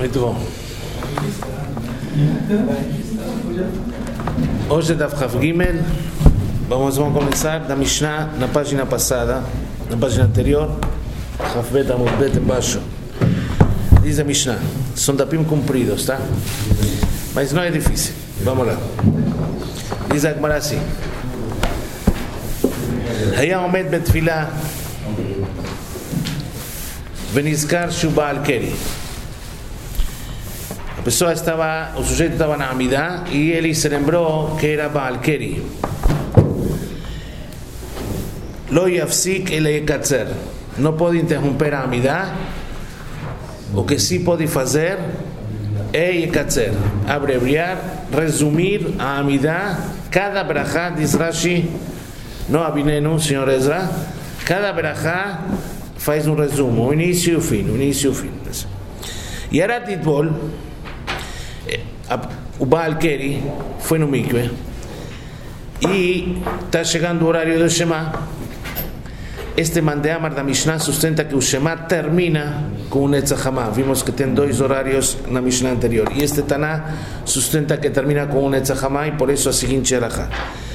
Muito bom. Hoje é da Daf Gimel. Vamos começar da Mishnah na página passada, na página anterior. Daf Bet Amud Bet embaixo. Diz a Mishnah. São dapim compridos, tá? Mas não é difícil. Vamos lá. Diz a Gemara assim. היה עומד בתפילה ונזכר שהוא בעל קרי. O sujeito estava na Amidá e ele se lembrou que era Baal Keri. Lo yafsik ele yekatzer. Não pode interromper a Amidá. O que sim pode fazer é yekatzer, abreviar, resumir a Amidá. Cada brachá, diz Rashi, não Abinenu, senhor Ezra, cada brachá faz um resumo, o início e o fim, E era Titbol, o Baal Keri foi no mikve e está chegando o horário do Shema. Este Mandeamar da Mishnah sustenta que o Shema termina com o Netzach Hamah. Vimos que tem dois horários na Mishnah anterior. E este Taná sustenta que termina com o Netzach Hamah e por isso a seguinte alahá.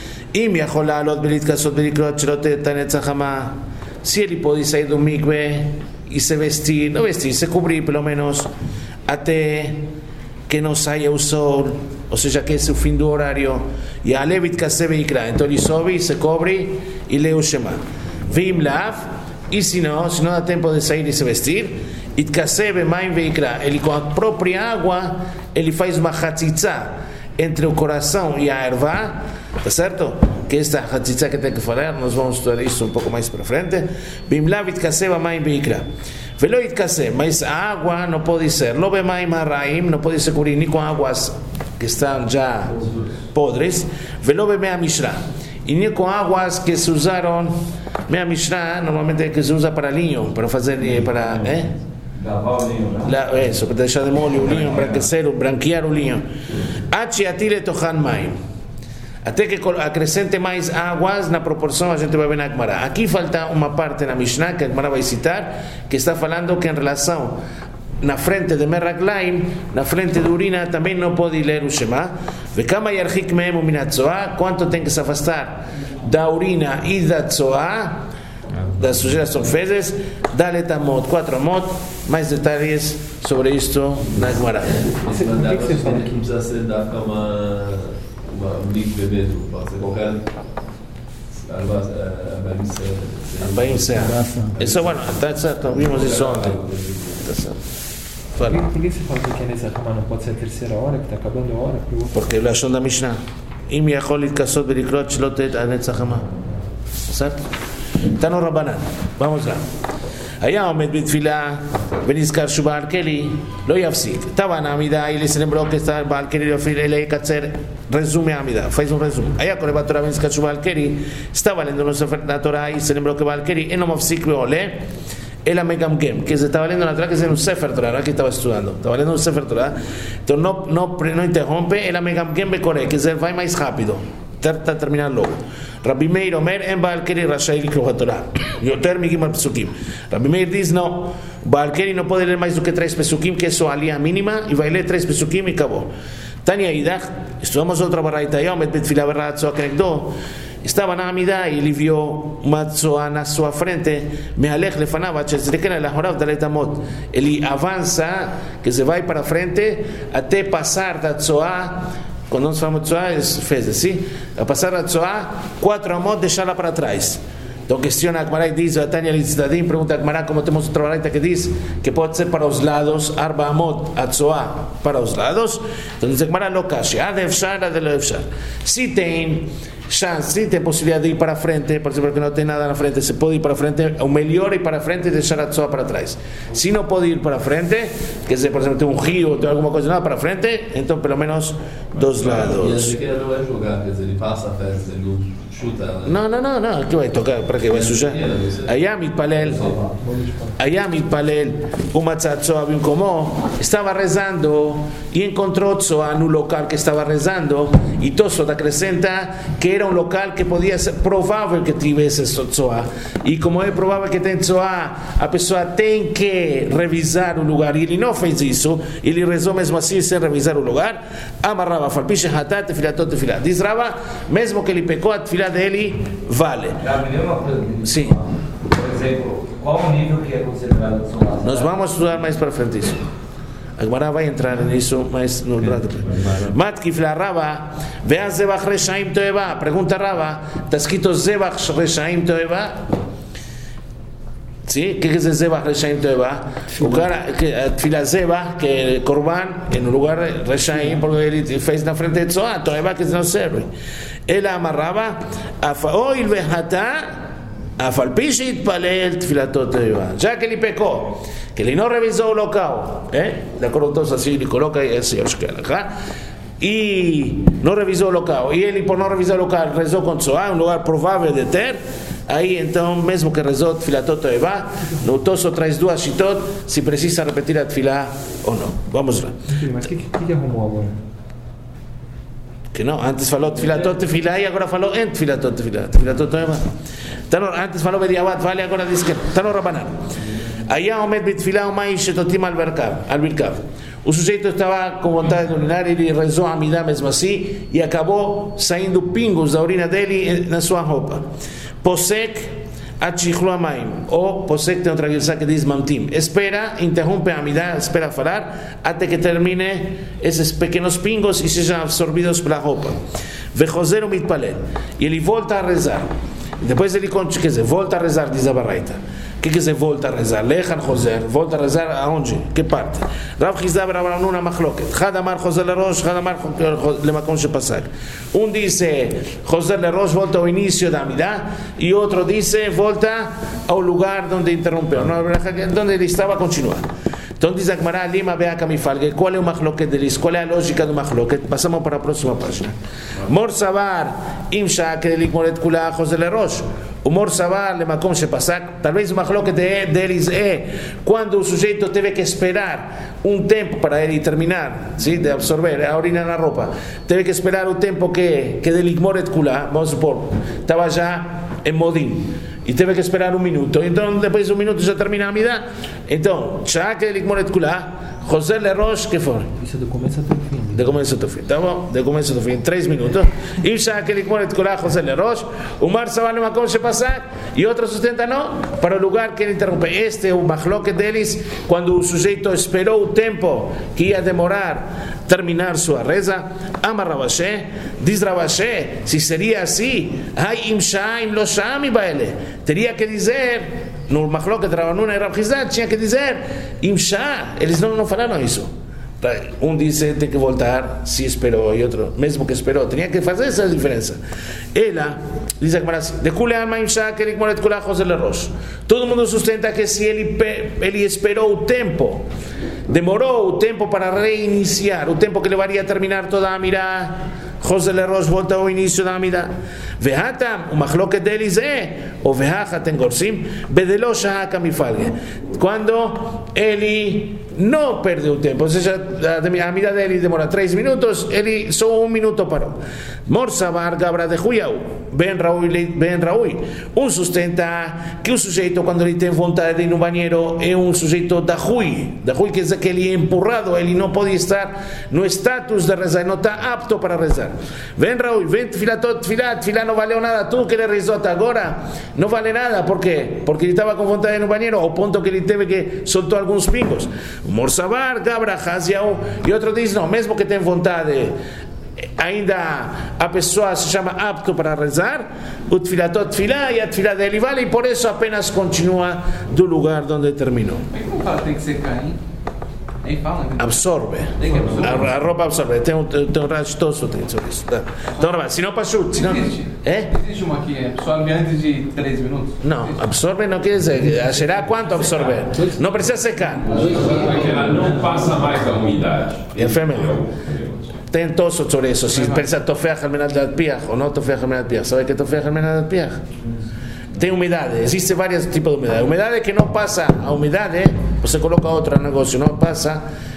Se ele pode sair do mikve e se vestir, não vestir, se cobrir pelo menos até que não saia o sol, ou seja, que esse é o fim do horário, e a levit kaseve ikra, então ele sobe, se cobre e lê o Shema. Vim lav, e se não dá tempo de sair e se vestir, it kaseve maim veikra, ele com a própria água, ele faz uma hatzitza entre o coração e a erva, tá certo? Que esta hatzitza que tem que falar, nós vamos estudar isso um pouco mais para frente. Vim lav it kaseve maim veikra. Velo itkase, mas a água não pode ser lo bemaim haraim, não pode se cobrir nem com águas que estão já podres, velo bemea mishra, e nem com águas que se usaram. Mea mishra normalmente é que se usa para linho, para fazer para lavar o linho, isso, para deixar de molho o linho, embranquecer, branquear o linho. Achi atile tochan maim, até que acrescente mais águas na proporção, a gente vai ver na Gemara. Aqui falta uma parte na Mishnah que a Gemara vai citar, que está falando que em relação na frente de Meraglaim, na frente de urina, também não pode ler o Shema. Vekama yarchik mehem uminatzoa, quanto tem que se afastar da urina e da tzoa, das sujeiras são fezes, dalet amot, 4 amot, mais detalhes sobre isto na Gemara. Por que você fala que não precisa ser da cama? Um mikve mesmo, pode ser qualquer Arbaim Seah. Isso é bueno, está certo, vimos isso ontem. Fala. Por que você fala que a Netzach Hamah não pode ser a terceira hora, que está acabando a hora? Porque ele achou da Mishnah. Im yachol litkasot velikrot shelo tet a Netzach Hamah. Certo? Está no Rabanan. Vamos lá. היה עומד בתפילה ונזכר שהוא בעל כלי, לא יפסיק. estava na Amidá e ele se lembrou que está בעל כלי, ele יקצר, resume a Amidá, faz um resumo. היה קורא בתורה ונזכר שהוא בעל כלי, estava lendo no Sefer da Torá e se lembrou que בעל כלי, אינו מפסיק ועולה, אלא מגמגם, que se estava lendo na Torá, que es no Sefer Torá, que estava estudando, estava lendo no Sefer Torá, então não interrompe, אלא מגמגם וקורא, que se vai mais rápido, está terminando logo. Rabbi Meir Omer, en Baal Keri Rashai Likro HaTorah. Yoter Migim al Pesukim. Rabbi Meir diz, não, Baal Keri não pode ler mais do que 3 Pesukim, que é só a linha mínima, e vai ler 3 Pesukim e acabou. Tania Idach, estudamos outra baraita, Yomet Betfilah Berrat Tzoa Kenegdo, estava na Amidá e ele viu uma tzoa na sua frente, Mehalech Lefanav, Chetzrekena Lahorav Dalet Amot. Ele avança, que se vai para frente, até passar da tzoa. Quando nós falamos de Tzoá, fez assim, a passar a Tzoá, 4 amot, deixá-la para trás. Então questiona a Gemara e diz, a Tânia Litzdadim pergunta a Gemara, como temos outra baraita que diz que pode ser para os lados, Arba amot, a Tzoá para os lados. Então diz a Gemara, lo kashi, ad efshar, ad lo efshar. Se tem chance, se tem possibilidade de ir para frente, por exemplo, que não tem nada na frente, se pode ir para frente, o melhor é ir para frente e deixar a Tzoá para trás. Se não pode ir para frente, quer dizer, por exemplo, tem um rio, tem alguma coisa nada para frente, então pelo menos dos lados. E ele não vai jogar, quer dizer, ele passa a festa, ele não chuta ela. Não, que vai tocar, para que vai sujar? היה מתפלל ומצא תzoa במקומו, estava rezando e encontrou tzoa no local que estava rezando, e Tosfot acrescenta que era era un local que podía ser provável que tivesse tzoá. E como é provável que tem tzoá, a pessoa tem que revisar o lugar. E ele não fez isso, ele rezou mesmo assim sem revisar o lugar. Amarrava, falpiche hatat, tefilatot, tefilat. Diz Rava, mesmo que ele pecou, a tefilá dele vale. Sim. Por exemplo, qual o nível que é considerado tzoá? Nós vamos estudar mais para frente isso. A Gemara vai entrar nisso, mas no lado. Matkif la Rava, vea Zebach Reshaim Toeva. Pergunta Rava, está escrito Zebach Reshaim Toeva? ¿Sí? ¿Qué es Zebach Reshaim Toeva? O cara, Tfila Zebach, que el Korban, en un lugar Reshaim, porque él fez na frente de Tzoá, Toeva que no serve. Él amarraba, Afaoil Vejata, Afalpishit Palel Tfilatot Toeva. Ya que él pecó, que ele não revisou o local, de acordo com todos assim, ele coloca esse e não revisou o local, e ele por não revisar o local rezou com tzoá, um lugar provável de ter, aí então mesmo que rezou tfilatot toevá, no Tosso traz duas shitot, se precisa repetir a tefilá ou não. Vamos lá. Mas o que arrumou agora? Que não, antes falou tfilatot tefilá e agora falou en tfilatot tefilá, tfilatot toevá. Antes falou bediabat, vale, agora diz que está no Rabanan. Allá Omed Bitfilá Umay Shetotim al Birkav. O sujeito estava com vontade de urinar e ele rezou a Amidá mesmo assim e acabou saindo pingos da urina dele na sua roupa. Posek Achichlu Amaim. Ou Posek tem outra guilsa que diz Mamtim. Espera, interrompe a Amidá, espera falar até que termine esses pequenos pingos e sejam absorvidos pela roupa. Vechozer Mitpalel. E ele volta a rezar. Depois ele conta, quer dizer, volta a rezar, diz a Baraita. O que quer dizer volta a rezar? Lechan Choser, volta a rezar aonde? Que parte? Rav Chizda Rav Ranuna Machloket. Chad Amar Choser Lerosh, Chad Amar Lemakom Shepasak. Dice Choser Lerosh, volta ao início da Amidá, e outro dice volta ao lugar onde interrompeu, onde ele estava a continuar. Então diz a Gemara, Lima Beaka Mifalge, qual é o Machloket deles? Qual é a lógica do Machloket? Passamos para a próxima página. Mor Savar, Imsha, Kedelik Moret Kula, Choser Lerosh. O Mor Savar, Lemakom Shepasak, talvez o Machloket deles quando o sujeito teve que esperar tempo para ele terminar, ¿sí? De absorver a orina na roupa. Teve que esperar o tempo que Kedelik Moret Kula, vamos supor, estava já em modim. E teve que esperar minuto. Então, depois de minuto já termina a Amidá. Então, já que ele moret kulá, José Lerosh, que foi? Isso é do começo até o fim. De começo até o fim, tá bom? De começo até o fim, 3 minutos. E já que ele moret kulá, José Lerosh, o Mar Saval Lemakom Shepasak, e outro sustenta não, para o lugar que ele interrompe. Este é o machloket deles, quando o sujeito esperou o tempo que ia demorar terminar sua reza. Ama Rabashé, diz Rabashé, se seria assim, ai imshaim lo shami baele, teria que dizer, no machloket Rav Ranuna e Rav Chizda, tinha que dizer imshá, eles não falaram isso. Disse tem que voltar se esperou, e outro mesmo que esperou, tinha que fazer essa diferença. Ela diz a Gemara assim, de kule alma imshá que ele moret kula José Lerosh. Todo mundo sustenta que se ele esperou o tempo, demorou o tempo para reiniciar, o tempo que levaria a terminar toda a Amidá, José Lerosh volta ao início da Amidá. Vehatam, o machloket deles o vehacha tem gorsim, bedelo shahaka mifalge. Quando ele não perdeu tempo, ou seja, a Amidá dele demora 3 minutos, ele só 1 minuto parou. Morsavar Gabra de Huyau, Ben Raui. Sustenta que o sujeito, quando ele tem vontade de ir no banheiro, é um sujeito da Hui. Da Hui quer dizer que ele é empurrado, ele não pode estar no status de rezar, não está apto para rezar. Ben Raui, ven tfilatot, tfilá não valeu nada, tudo que ele rezou até agora não vale nada. Por quê? Porque ele estava com vontade de ir no banheiro, ao ponto que ele teve que soltar alguns pingos. Morsavar Gabra Haziau, e outro diz, não, mesmo que tenha vontade, ainda a pessoa se chama apto para rezar, o tfilatot tfilá, e a tfilá dele vale, e por isso apenas continua do lugar onde terminou. Como fala, tem que ser Caim? Nem fala. Absorve. A roupa absorve. Tem um racho todo sobre isso. Então, se não pachut. Existe uma que absorve antes de 3 minutos? Não, absorve não quer dizer. Será quanto absorver? Não precisa secar. Porque ela não passa mais da umidade. É fêmea. Tem tosso sobre isso. Se pensa tofeach al menat de piach ou não tofeach al menat de piach. Sabe que tofeach al menat de piach? Tem umidade, existe vários tipos de umidade. Umidade que não passa a umidade, você coloca outro negócio, não passa,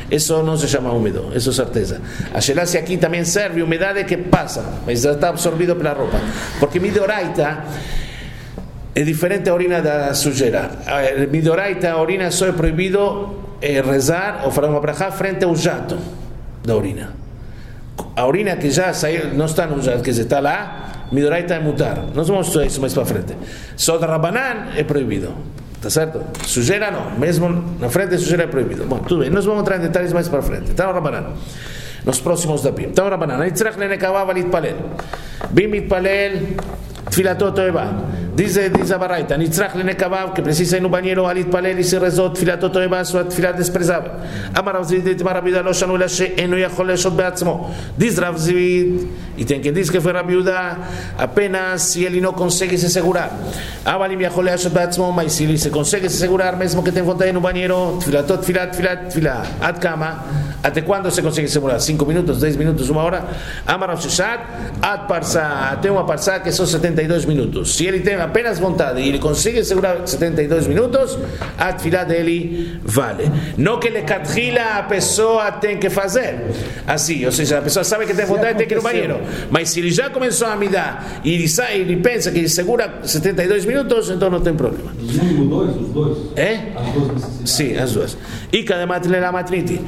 eso no se llama húmedo, eso es certeza. A Shelah si aquí también serve humedad que pasa, mas está absorbido por la ropa. Porque midoraita es diferente a orina da sujeira. Midoraita, a orina só é proibido rezar ou fazer uma brachá frente ao jato da orina. A orina que já saiu, não está no jato, que está lá, midoraita é mutar. Nós vamos estudar isso mais para frente. Só da Rabanan é proibido. Tá certo? Sujeira não, mesmo na frente da sujeira é proibido. Bom, tudo bem, nós vamos entrar em detalhes mais para frente. Então, Rabanan, nos próximos dapim. Então, Rabanan, Nitzrach lenekavav litpalel. Bim litpalel, tfilatot toeva. Dice a Baraita, Nitzrach lenekavav, que precisa ir no banheiro, litpalel, y se rezot, tfilatot toeva, sua tfilat desprezável. Amar Rav Zvid, Amar Rav Yehuda, lo shanu ela she'eno yachol leshot be'atzmo. Diz Rav Zvid, e tem quem diz que foi Rav Yehuda, apenas se ele não consegue se segurar. Avalim yachol leshot be'atzmo, mas se ele se consegue se segurar, mesmo que tem vontade no banheiro, tfilatot, tfilat. Ad kama, até quando se consegue segurar? 5 minutos, 10 minutos, 1 hora? Amar Rav Sheshat, ad parsa, até uma parsa que são 72 minutos. Se ele tem apenas vontade e ele consegue segurar 72 minutos, a tefilá dele vale. Não que ele catrila a pessoa tem que fazer assim, ou seja, a pessoa sabe que tem vontade e tem que ir no banheiro, mas se ele já começou a me dar e ele pensa que ele segura 72 minutos, então não tem problema. Os dois? É? As duas necessidades. Sim, as duas. E cada matriz la matriti.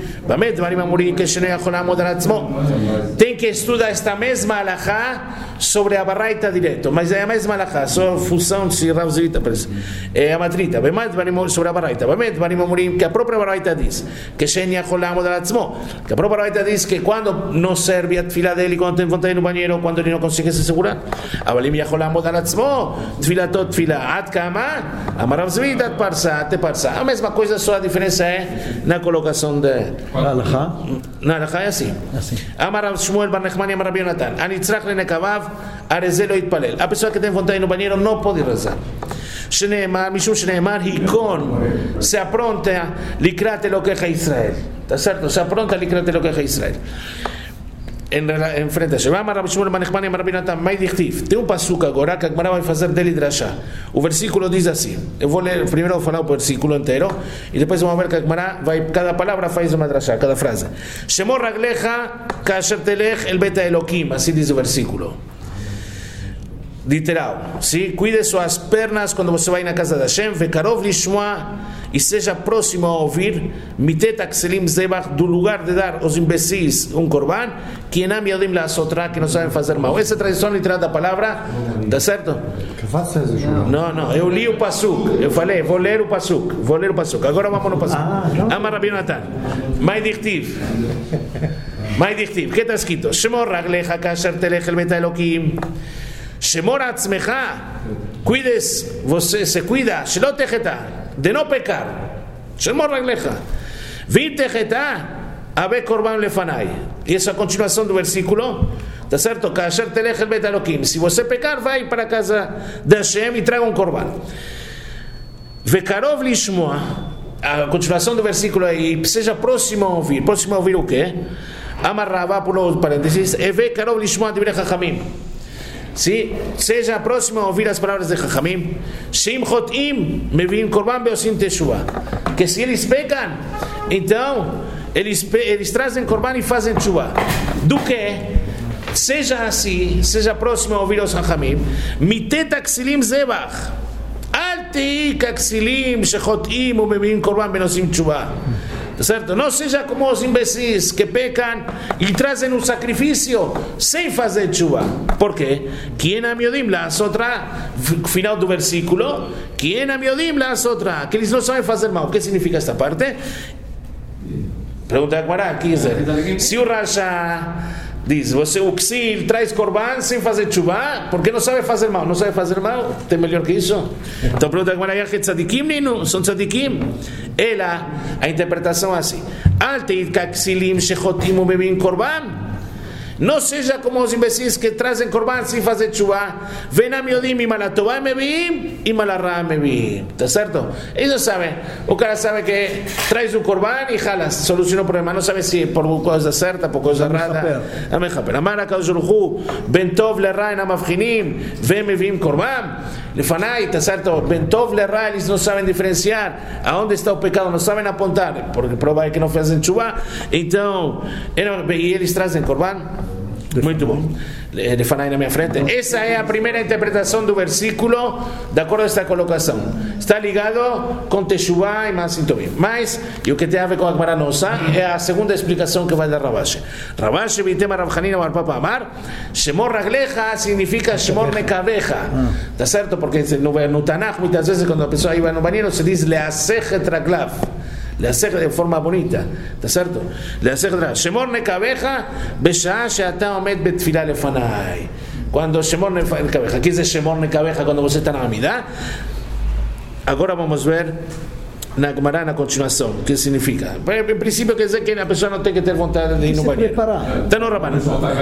Tem que estudar esta mesma alahá sobre a baraita direto, mas é a mesma alahá, só fusão de Rav Zvid, é a matrita. Sobre a baraita, que a própria baraita diz que a própria baraita diz que quando não serve a tefilá dele, quando tem vontade no banheiro, quando ele não consegue se segurar, avalim yachol lamod al atzmo, tfilatot tefilá, ad kama, amar Rav Zvid, ad parsa, te parsa. A mesma coisa, só a diferença é na colocação de... Na alahá? Na alahá é assim. Amar Rav Shmuel bar Nechmani, amar Rabi Yonatan, anitzrach lenekavav, arezelo itpalel. A pessoa que tem vontade no banheiro não pode rezar. שנאמר, משום שנאמר, היכון, se apronta לקראת אלוקיך ישראל. ¿Está cierto? Se apronta לקראת אלוקיך ישראל. En frente a Sheba, Rabbi Shmuel bar Nechmani, Rabbi Natan, mai dichtiv. Tem pasuk agora que a Gemara vai fazer dele drashá. O versículo diz assim. Eu vou ler, primeiro vou falar o versículo inteiro e depois vamos ver que a Gemara vai, cada palavra faz uma drashá, cada frase. Shemor raglecha kasher telech el beta Elokim, assim diz o versículo. Literal, sim? Cuide suas pernas quando você vai na casa da Hashem, vekarov lishmoa, e seja próximo a ouvir, mitet akselim zebach, do lugar de dar aos imbecis korban, que enam yodim la'asotra, que não sabem fazer mal. Essa é a tradução literal da palavra, tá certo? Não, eu li o pasuk, eu falei, vou ler o pasuk, agora vamos no pasuk. Amar Rabbi Yonatan, mai dichtiv, que está escrito? Shemor raglecha kasher telech el beta Elokim, Shemor atzmecha, cuides, você se cuida, shelo techeta, de no pecar. Shemor raglecha, vi techeta, abe korban lefanai. E essa é a continuação do versículo, tá certo? Kasher telech el beta Elokim. Se você pecar, vai para a casa de Hashem e traga korban. Vekarov lishmoa, a continuação do versículo aí, seja próximo a ouvir o quê? Amar Ravá, por parênteses, e vekarov lishmoa divrei chachamim. Sim, seja próximo a ouvir as palavras de Chachamim. Shim chotim mevim korban beosim teshuvah. Que se eles pecam, então eles trazem korban e fazem teshuvah. Do que seja assim, seja próximo a ouvir os Chachamim. Mitet aksilim zebach. Al teik aksilim shechotim umevim korban beosim teshuvah. Certo? Não seja como os imbecis que pecam e trazem um sacrifício sem fazer chuva. Por quê? Quem amiodim la sotra, final do versículo, quem amiodim la sotra, que eles não sabem fazer mal. O que significa esta parte? Pergunta agora, aqui se o Rasha diz, você o Ksil traz korban sem fazer chuva, porque não sabe fazer mal. Não sabe fazer mal? Tem melhor que isso? Então pergunta agora, tzadikim nino? São tzadikim? Ela, a interpretação assim, al teit kaksilim shechotim umevim korban, No seja como os imbecis que trazem corban sem fazer tshuva. Venam yodim im alatová meviim im alarra meviim. Tá certo? Eles sabem. O cara sabe que traz um corban e jalas, soluciona o problema. Não sabe se por coisa certa, por coisa errada. Amechaper. Amar HaKadosh Baruch Hu, ben tov lerra enam avchinim, meviim corban. Lefanai, tá certo? Ben tov lerra, eles não sabem diferenciar aonde está o pecado, não sabem apontar, porque prova é que não fazem tshuva. Então, e eles trazem corban. Muito bom. Lefanai na minha frente. Essa é a primeira interpretação do versículo, de acordo com esta colocação. Está ligado com Teshuvah e Maasim Tovim. Mas, e o que tem a ver com a Gemara nossa, é a segunda explicação que vai dar Ravashi. Ravashi, Vitema Rav Hanina Bar Papa Amar, Shemor Raglecha significa Shemor Nekavecha. Está certo? Porque no Tanakh, muitas vezes, quando a pessoa iba no banheiro, se diz Leasech et Raglav. Le hacer de forma bonita, ¿está cierto? Le hacer de Shemor nekavecha beshaa she'ata omed betfilah lefanai. Cuando Shemor nekavecha, ¿qué es Shemor nekavecha cuando você está na Amidá? Agora vamos ver na Gemara na continuação, o que significa. Em princípio quer dizer que a pessoa não tem que ter vontade de ir no banheiro. Está no Rabanan.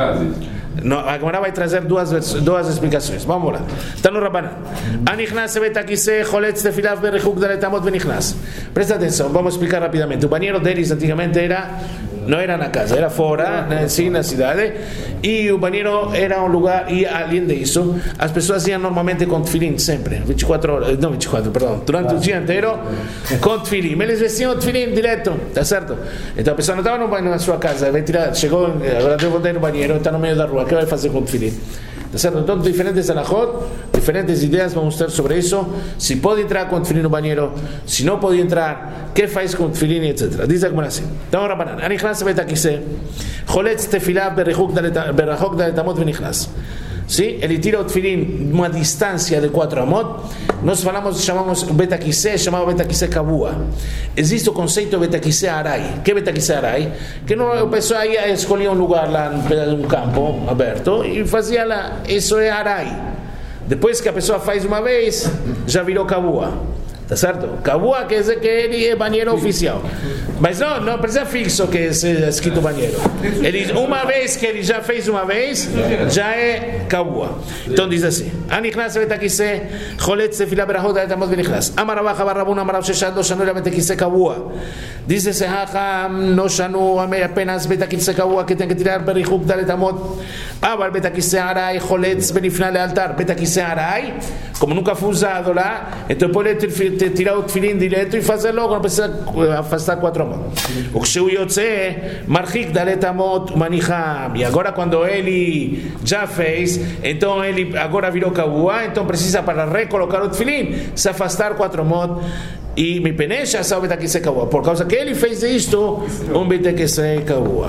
No, a Gemara vai trazer duas explicações. Vamos lá. Está no Rabanan. Anichnas sebet akiseh choletz tefilav berechuk dalet amot venichnas. Presta atenção, vamos explicar rapidamente. O banheiro deles antigamente não era na casa, era fora, sim, na cidade. E o banheiro era um lugar, e além disso, as pessoas iam normalmente com tefilim, sempre. 24 horas, não 24, perdão, durante o dia inteiro, com tefilim. Eles vestiam o tefilim direto, tá certo? Então a pessoa não estava no banho na sua casa, vai tirar, chegou, agora deu vontade no banheiro, está no meio da rua, o que vai fazer com o tefilim? Tá certo? Então, diferentes alahot, diferentes ideias vamos ter sobre isso. Se pode entrar com tefilim no banheiro, se não pode entrar, o que faz com tefilim, etc. Diz a Gemara assim. Então, Rabanan, Anichnas sebet akiseh, choletz tefilah berachok dalet amot venichnas. Sim? Ele tira o tefilim uma distância de 4 amot. Nós chamamos betakiseh, chamava betakiseh kavua. Existe o conceito betakiseh arai. Que betakiseh arai? Que o pessoal ia escolher um lugar lá num campo aberto e fazia lá. Isso é arai. Depois que a pessoa faz uma vez, já virou kavua. Tá certo? Kavua quer dizer que ele é banheiro oficial. Mas não precisa fixo que seja escrito banheiro. Ele, uma vez que ele já fez uma vez, já é kavua. Então diz assim: Anichnas betakiseh, choletz tefilah berachot dalet amot venichnas. Amar Rava Bar Rabuna Amar Rav Sheshet lo shanu betakiseh kavua. Diz esse Hacham, no shanu apenas betakiseh kavua que tem que tirar berachot dalet amot. Abar betakiseh arai, choletz benifnah lealtar. Betakiseh arai, como nunca foi usado lá, então pode tirar o tefilim direto e fazer logo, não precisa afastar 4 amot. O que o yotze marchik dalet amot manicham. E agora quando ele já fez, então ele agora virou kavua, então precisa para recolocar o tefilim se afastar 4 amot. E me penecha essa betakiseh kavua. Por causa que ele fez isto, betakiseh kavua.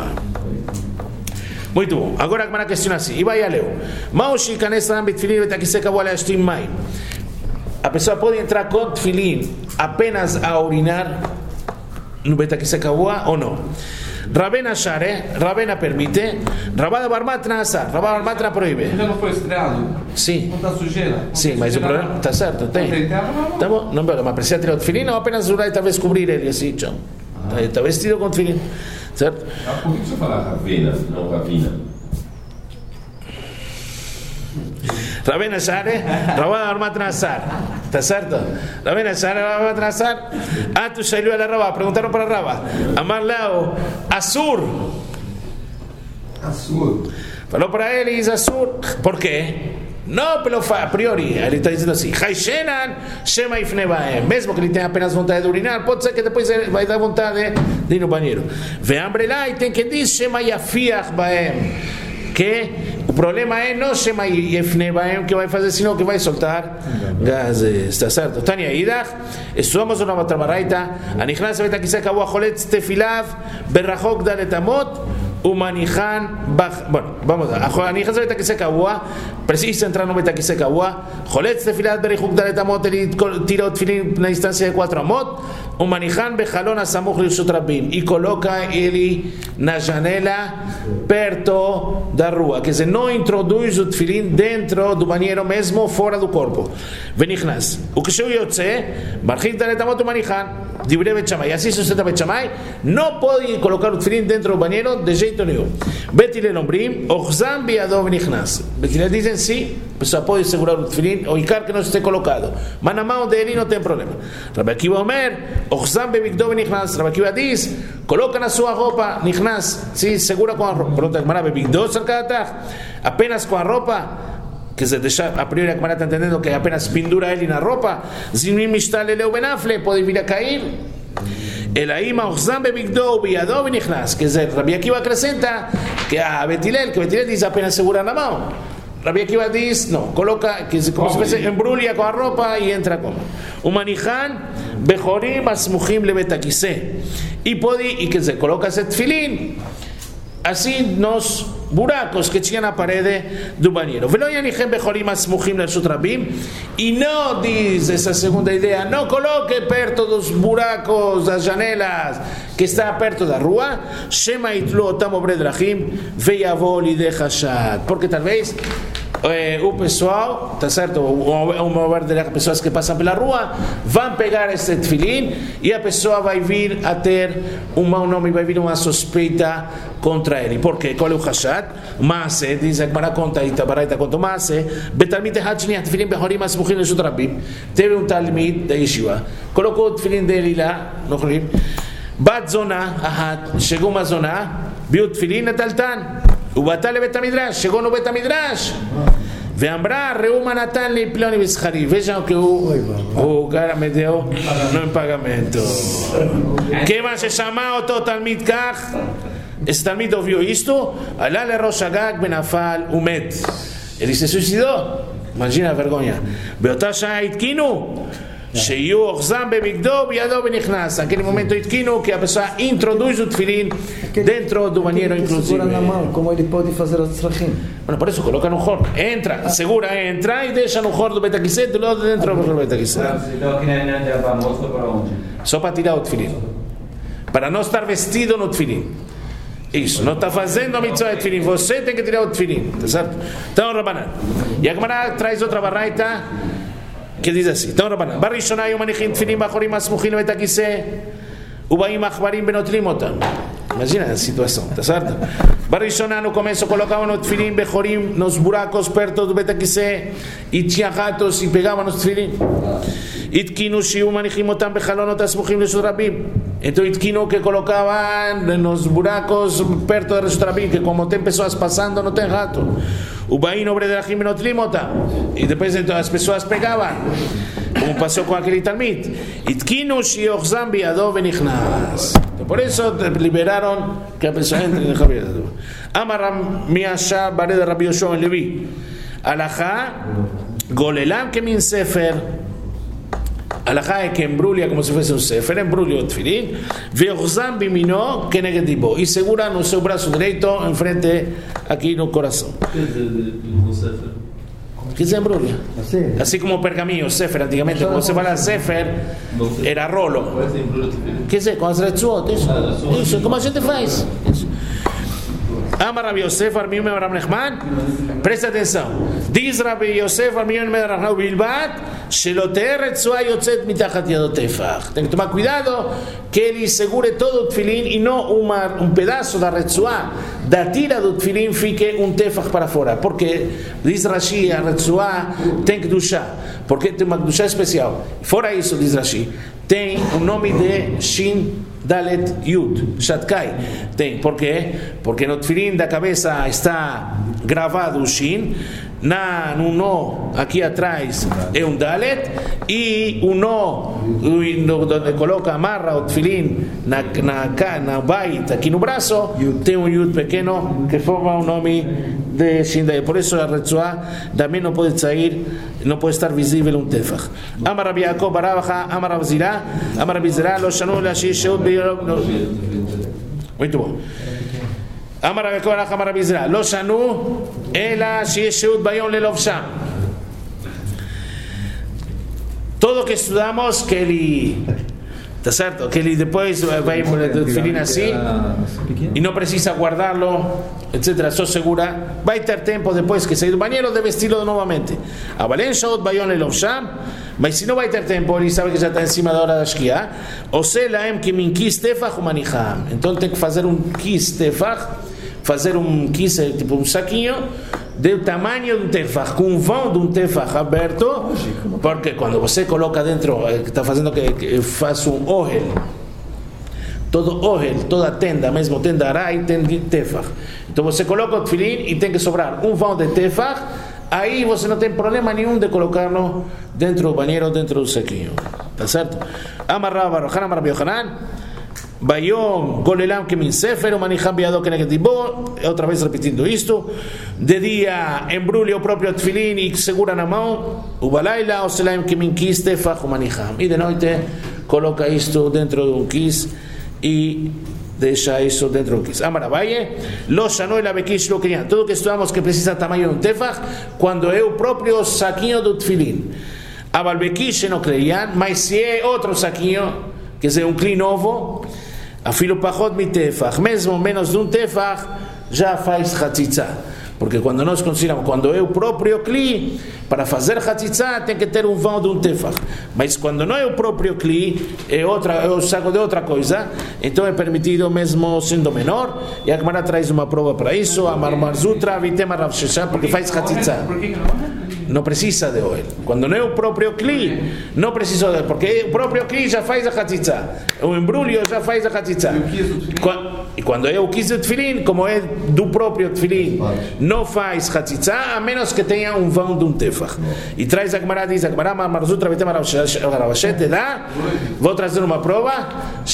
Muito bom. Agora a Gemara questiona assim. E vai a leu. Maushi kanes adam betfilim betakiseh kavua leashtim mai. A pessoa pode entrar com tefilim apenas a urinar no betakiseh kavua ou não? Rabena share, Rabena permite, Rabada Bar Matna asar, Rabada Bar Matna proíbe. Ainda não foi estreado? Sim. Não está sujeira? Sim, mas o problema está certo, tem. Tá bom, não, mas precisa tirar o tefilim ou apenas urar e talvez cobrir ele assim, tchau. Está vestido com tefilim, certo? Por que você fala Ravena, não Ravina? Rabena Share, Rabada Bar Matna asar. ¿Está certo? Rabena Share, Rabada Bar Matna asar. Tu salió a la Rabá, preguntaron para Rabá. Amar Lao, Asur. Asur. Falou para ele e diz Asur. ¿Por quê? Não, pelo a priori, ele está dizendo assim: Haishenan, Shema Ifne Baem. Mesmo que ele tenha apenas vontade de urinar, pode ser que depois vai dar vontade de ir no banheiro. Veambre lá e tem que dizer Shema Yafiach Baem. Que o problema é não Shema Ifne Baem que vai fazer, senão que vai soltar gases. Está certo? Tania Idach, estudamos uma outra baraita. Anichnas betakiseh kavua choletz tefilav berachok dalet amot. Umanihan, bueno, vamos a Anichnas betakiseh kavua precisa entrar no Betakise Kavua, Joletz Tefilat Berihuk Dalet Amot, ele tira o tefilin na distância de 4 amot, o Manihan Bechalon Asamuch Lirshut Rabim, e coloca ele na janela perto da rua, quer dizer, não introduz o tefilin dentro do banheiro mesmo, fora do corpo. Venichnas, o que eu Yotze, Barhik Dalet Amot o Manihan, Divrei Bet Shammai, assim sustenta Bet Shammai, não pode colocar o tefilin dentro do banheiro de jeito nenhum. Bet Hillel Ombrim, Ochzam Biado Venichnas. Bet Hillel dizem sim, a pessoa pode segurar o tefilin, o Icar que não esteja colocado, mas na mão dele não tem problema. Rabbi Akiva Omer, Ochzam Bebigdo Venichnas. Rabbi Akiva diz, coloca na sua roupa, Nichnas, sim, segura com a roupa. Pronto, Gemara Bebigdo, apenas com a roupa. Quer dizer, deixar, a primeira Gemara está entendendo que apenas pendura ele na roupa, Zinim Mishtal Eleu Benafle, pode vir a cair. Elaima Ochzam Bebigdo Biado Venichnas. Quer dizer, Rabbi Akiva acrescenta que a Bet Hillel diz apenas segura na mão. Rabbi Akiva diz, não, coloca, que como se fosse, embrulha com a roupa e entra como. O Manihan Bechorim Asmuchim Le Betakise. E pode, e quer dizer, coloca esse tefilin assim nos buracos que tinha na parede do banheiro. E não diz essa segunda ideia, não coloque perto dos buracos das janelas que está perto da rua, Shema itlu otam obre drachim veyavo lidei chashad, porque talvez o pessoal, tá certo, o mover de pessoas que passam pela rua vão pegar este tefilin e a pessoa vai vir a ter um mau nome, vai vir uma suspeita contra ele. Por quê? Qual é o chashad? Maase, diz a Gemara conta, Itabaraita conta o Maase, Betalmid Ehad Sheniach Tefilin Bechorim Asmuchim Lirshut Rabim. Teve um talmid da yeshiva, colocou o tefilin dele lá no chorim, Bat Zona Ahad, chegou uma zona, viu o tefilin Nataltan, o batal le Bet HaMidrash, chegou no Bet HaMidrash, ואמרה ראומה נתן לי פלוני ושכרי. Vejam que o cara me deu no em pagamento. כיוון ששמע אותו תלמיד כך, esse תלמיד ouviu isto, עלה לראש הגג ונפל ומת. Ele se suicidou. Imagina a vergonha. באותה שעה התקינו שיהיו אוחזם בבגדו בידו ונכנס. Naquele momento התקינו que a pessoa introduz o tefilin dentro do banheiro, inclusive. Como ele pode fazer os tzrachim? Bueno, por eso coloca no hor. Entra, segura, entra e deixa no hor do Betakise, do lado dentro do Betakise. Só para tirar o tefilin. Para não estar vestido no tefilin. Isso, não está fazendo a mitzvah de tefilin. Você tem que tirar o tefilin, tá certo? Então, Rabanan. E a Gemara traz outra barraita que diz assim. Então, Rabanan. Barishonai umanichim tefilin bachorim asmuchim Betakise ubaim achbarim benotlim otam. Imagina a situação, tá certo? Barishonah no começo colocavam o tefilin bechorim nos buracos perto do Betakise e tinha ratos e pegavam os tefilin. Itkinu shiu manichim otam bechalonot asmuchim lirshut rabim. Então itkinu que colocavam nos buracos perto da Reshut Rabim, que como tem pessoas passando não tem rato. O bain obre drachim benotlim otam. E depois então as pessoas pegavam, como passou com aquele talmid. Itkinu shiu ochzam biado venichnas. Por eso liberaron que a pessoa entre en el Javier. Amaram Miasha Bared Rabbi Yoshua en Levi. Alajá Golelam que min sefer. Alajá es que embrulha como si fuese un sefer, embrulha o tefilin. Veochzam bimino que negativo. Y segura no seu braço direito enfrente aquí no corazón. ¿Qué se embrulha? Así como pergamino, sefer antigamente, como se fala sefer, era rolo. ¿Qué es? Con as retzuot, eso, como a gente faz. Amar Rabbi Yosef, Armiu me Rabbi Nachman, presta atenção. Diz Rabbi Yosef, Armiu me Rabbi Nachman, Bilbat, שלא תהיה רצועה יוצאת מתחת ידו טפח. Tem que tomar cuidado que ele segure todo o tefilin e não um pedaço da retzuá, da tira do tefilin, fique um tefach para fora. Porque, diz Rashi, a retzuá tem que duchar. Porque tem uma duchá especial. Fora isso, diz Rashi, tem o nome de Shin Dalet Yud, Shatkai. Tem, por quê? Porque no tefilin da cabeça está gravado o Shin, no nó aqui atrás é um Dalet, e o nó onde coloca, amarra o tefilin na bait, aqui no braço, tem um Yud pequeno que forma o nome de Shin Dalet. Por isso a retzuá também não pode sair, não pode estar visível um tefach. Amar Rabbi Yaakov bar Abba, Amar Rav Zira, Amar Rabbi Zira, lo shanu lashir sheut. Muito bom. Amar Rabbi Korach, Amar Rabbi Zera, Lo shanu, ela sheyesh sheut bayom lelovsham. Todo que estudamos, que ele, ¿está cierto? Que ele depois vai por el tefilín así y no precisa guardarlo, etcétera, eso segura. Va a ter tiempo después que sair do banheiro de vestirlo novamente. A Valen sheut bayom lelovsham, mas se não vai ter tempo, ele sabe que já está em cima da hora da Shkia. Ou se laem que min kis tefach umaniham. Então tem que fazer um kis tefach, fazer um kis, tipo um saquinho do tamanho de um tefach, com um vão de um tefach aberto, porque quando você coloca dentro, está fazendo que faça um ohel, todo ohel, toda tenda, mesmo tenda arai, tem tefach. Então você coloca o tefilin e tem que sobrar um vão de tefach, aí você não tem problema nenhum de colocarlo dentro do banheiro, dentro do saquinho, tá certo? Amar Rabbi Yochanan, Amar Rabbi Yochanan, Bayom golelam que min sefer o manijam biado que negativo, outra vez repetindo isto, de dia embrulha o próprio tefilin e segura na mão, o balaila o selaim que min kis tefach o manijam, e de noite coloca isto dentro de um kis e deixa isso dentro do kis. Amar Abaye, lo shanu ela bekish lo querían, tudo que estudamos que precisa tamanho de um tefach, quando é o próprio saquinho do tefilin. Abal bekish não querían, mas se é outro saquinho, que é um kli novo, afilo pachot mi tefach, mesmo menos de um tefach, já faz chatzitza. Porque quando nós consideramos, quando é o próprio kli, para fazer chatzitza tem que ter um vão de um tefach. Mas quando não é o próprio kli, é o saco de outra coisa, então é permitido mesmo sendo menor. E a Gemara traz uma prova para isso, a Marzutra, Vitema Rav Shesha, porque faz chatzitza. Não precisa de oil. Quando não é o próprio kli, não precisa de oil, porque o próprio kli já faz a chatzitza. O embrulho já faz a chatzitza. E quando é o kis do tefilin, como é do próprio tefilin, não faz chatzitza, a menos que tenha um vão de um tefach. E traz a Gemara, diz a Gemara, Marzutra, Vitema Rav Shesha, te dá, vou trazer uma prova,